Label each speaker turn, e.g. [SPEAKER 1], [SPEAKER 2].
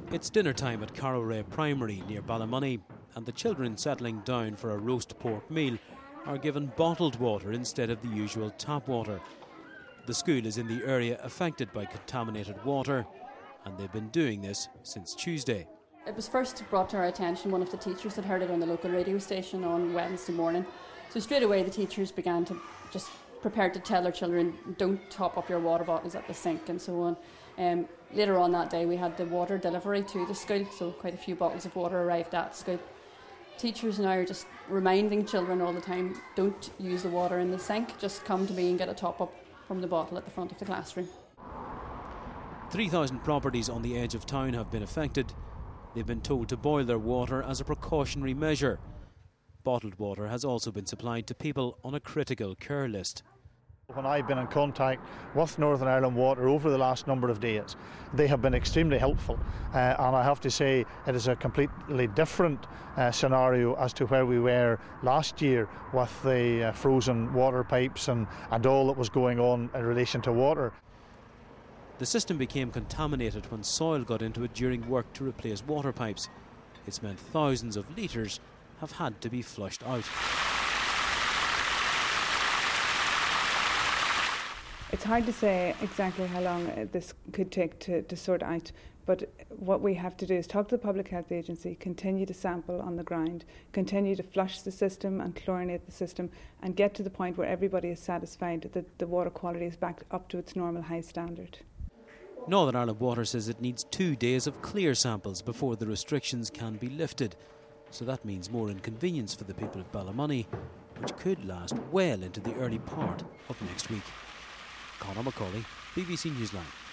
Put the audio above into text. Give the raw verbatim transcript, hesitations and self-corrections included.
[SPEAKER 1] It's dinner time at Carrowray Primary near Ballymoney, and the children settling down for a roast pork meal are given bottled water instead of the usual tap water. The school is in the area affected by contaminated water, and they've been doing this since Tuesday.
[SPEAKER 2] It was first brought to our attention. One of the teachers had heard it on the local radio station on Wednesday morning. So straight away the teachers began to just prepare to tell their children, don't top up your water bottles at the sink and so on. Um, later on that day we had the water delivery to the school, so quite a few bottles of water arrived at school. Teachers now are just reminding children all the time, don't use the water in the sink, just come to me and get a top up from the bottle at the front of the classroom.
[SPEAKER 1] three thousand properties on the edge of town have been affected. They've been told to boil their water as a precautionary measure. Bottled water has also been supplied to people on a critical care list.
[SPEAKER 3] When I've been in contact with Northern Ireland Water over the last number of days, they have been extremely helpful, uh, and I have to say it is a completely different uh, scenario as to where we were last year with the uh, frozen water pipes and, and all that was going on in relation to water.
[SPEAKER 1] The system became contaminated when soil got into it during work to replace water pipes. It's meant thousands of litres have had to be flushed out.
[SPEAKER 4] It's hard to say exactly how long this could take to, to sort out, but what we have to do is talk to the Public Health Agency, continue to sample on the ground, continue to flush the system and chlorinate the system, and get to the point where everybody is satisfied that the water quality is back up to its normal high standard.
[SPEAKER 1] Northern Ireland Water says it needs two days of clear samples before the restrictions can be lifted. So that means more inconvenience for the people of Ballymoney, which could last well into the early part of next week. Conor Macaulay, B B C Newsline.